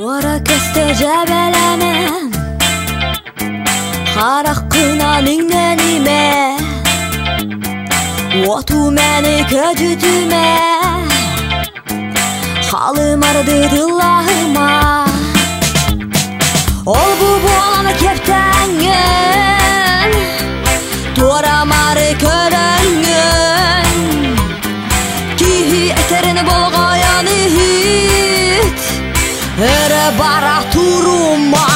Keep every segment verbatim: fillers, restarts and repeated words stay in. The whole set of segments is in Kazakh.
Туара кесте жабелемем Хараққына ниңнениме Оту мені көжүтүме Халым арды дыллахыма Ол бу боланы кептеңін Туарамары көрөңін Кихи этерini болғаян ихит Өрі бара турума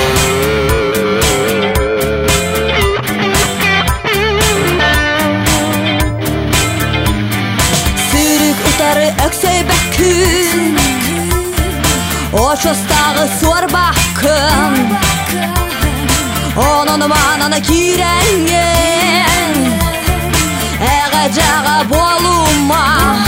Сүрік ұтары өксөй бәккін Очостағы сор баққын Onun manana kirengin Eğe cağa boluma